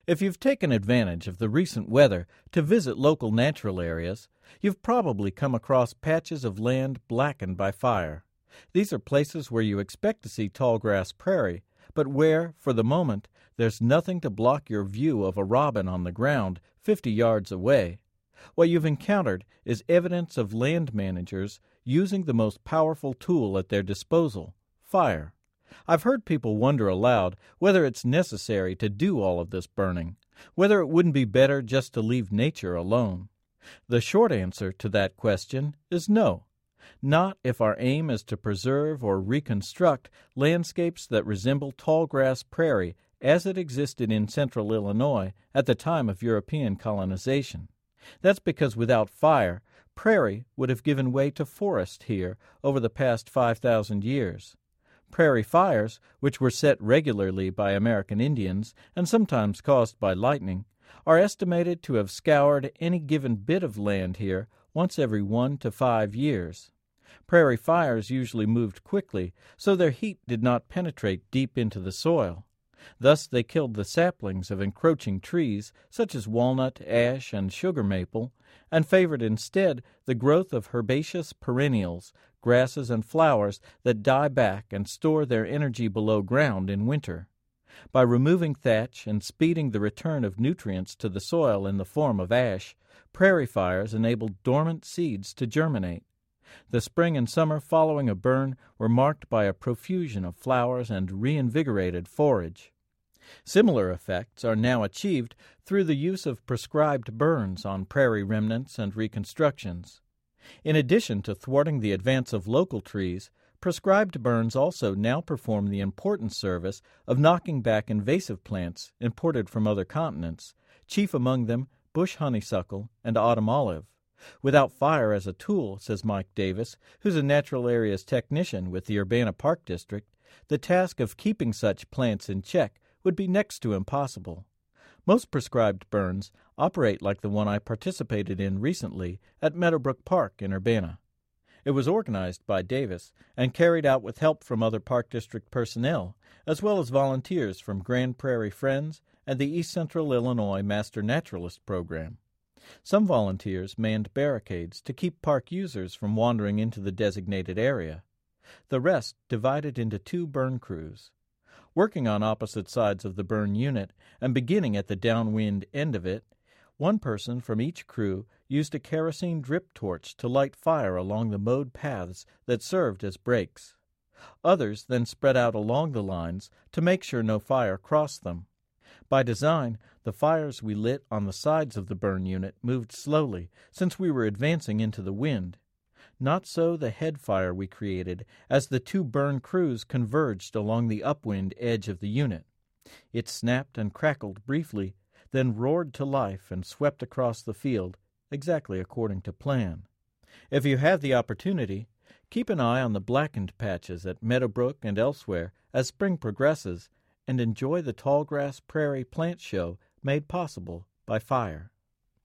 If you've taken advantage of the recent weather to visit local natural areas, you've probably come across patches of land blackened by fire. These are places where you expect to see tallgrass prairie, but where, for the moment, there's nothing to block your view of a robin on the ground 50 yards away. What you've encountered is evidence of land managers using the most powerful tool at their disposal, fire. I've heard people wonder aloud whether it's necessary to do all of this burning, whether it wouldn't be better just to leave nature alone. The short answer to that question is no. Not if our aim is to preserve or reconstruct landscapes that resemble tallgrass prairie as it existed in central Illinois at the time of European colonization. That's because without fire, prairie would have given way to forest here over the past 5,000 years. Prairie fires, which were set regularly by American Indians and sometimes caused by lightning, are estimated to have scoured any given bit of land here once every 1 to 5 years. Prairie fires usually moved quickly, so their heat did not penetrate deep into the soil. Thus they killed the saplings of encroaching trees such as walnut, ash, and sugar maple, and favored instead the growth of herbaceous perennials, grasses and flowers that die back and store their energy below ground in winter. By removing thatch and speeding the return of nutrients to the soil in the form of ash, prairie fires enabled dormant seeds to germinate. The spring and summer following a burn were marked by a profusion of flowers and reinvigorated forage. Similar effects are now achieved through the use of prescribed burns on prairie remnants and reconstructions. In addition to thwarting the advance of local trees, prescribed burns also now perform the important service of knocking back invasive plants imported from other continents, chief among them bush honeysuckle and autumn olive. Without fire as a tool, says Mike Davis, who's a natural areas technician with the Urbana Park District, the task of keeping such plants in check would be next to impossible. Most prescribed burns operate like the one I participated in recently at Meadowbrook Park in Urbana. It was organized by Davis and carried out with help from other Park District personnel, as well as volunteers from Grand Prairie Friends and the East Central Illinois Master Naturalist Program. Some volunteers manned barricades to keep park users from wandering into the designated area. The rest divided into 2 burn crews. Working on opposite sides of the burn unit and beginning at the downwind end of it, one person from each crew used a kerosene drip torch to light fire along the mowed paths that served as breaks. Others then spread out along the lines to make sure no fire crossed them. By design, the fires we lit on the sides of the burn unit moved slowly, since we were advancing into the wind. Not so the head fire we created as the 2 burn crews converged along the upwind edge of the unit. It snapped and crackled briefly, then roared to life and swept across the field, exactly according to plan. If you have the opportunity, keep an eye on the blackened patches at Meadowbrook and elsewhere as spring progresses, and enjoy the tallgrass prairie plant show made possible by fire.